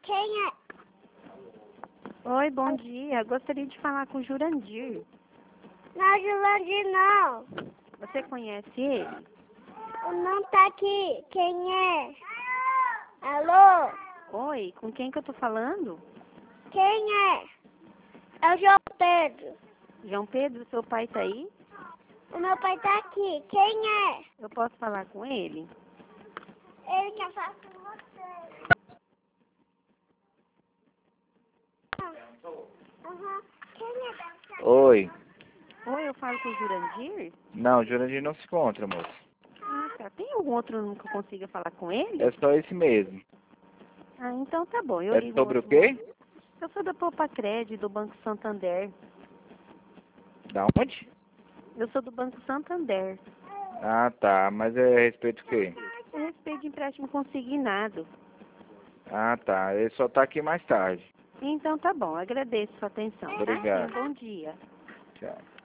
Quem é? Oi, bom dia. Gostaria de falar com o Jurandir. Não, Julandir, não. Você conhece ele? Não tá aqui. Quem é? Alô? Oi, com quem que eu tô falando? Quem é? É o João Pedro. João Pedro, seu pai tá aí? O meu pai tá aqui. Quem é? Eu posso falar com ele? Ele quer falar com você. Aham. Quem é? Oi. Oi, eu falo com o Jurandir? Não, o Jurandir não se encontra, moço. Ah, tá. Tem algum outro número que eu consiga falar com ele? É só esse mesmo. Ah, então tá bom. Eu É ligo sobre o outro quê? momento. Eu sou da Poupa Crédito, do Banco Santander. Da onde? Eu sou do Banco Santander. Ah, tá. Mas é a respeito do quê? A respeito de empréstimo consignado. Ah, tá. Ele só tá aqui mais tarde. Então tá bom. Agradeço sua atenção, tá? Obrigado. Tenha um bom dia. Tchau.